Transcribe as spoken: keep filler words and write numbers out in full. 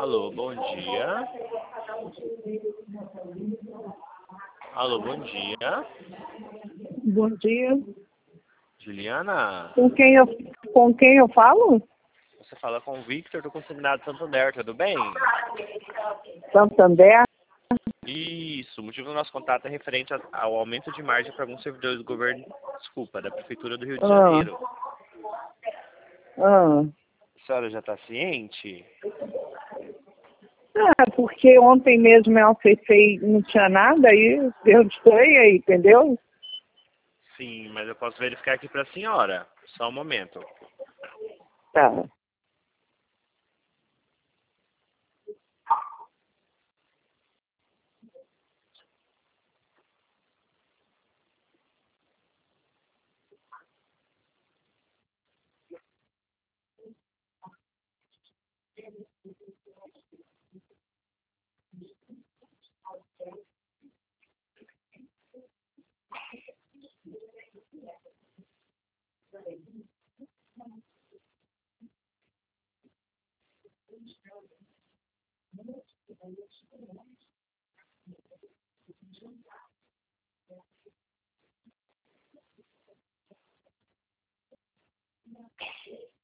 Alô, bom dia. Alô, bom dia. Bom dia. Juliana, Com quem eu, com quem eu falo? você fala com o Victor do Consignado Santander, tudo bem? Santander. Isso, o motivo do nosso contato é referente a- ao aumento de margem para alguns servidores do governo, desculpa, da Prefeitura do Rio de Ah. Janeiro. Ah. A senhora já está ciente? Ah, porque ontem mesmo eu acessei, não tinha nada aí, deu estranho aí, entendeu? Sim, mas eu posso verificar aqui para a senhora. Só um momento. Tá.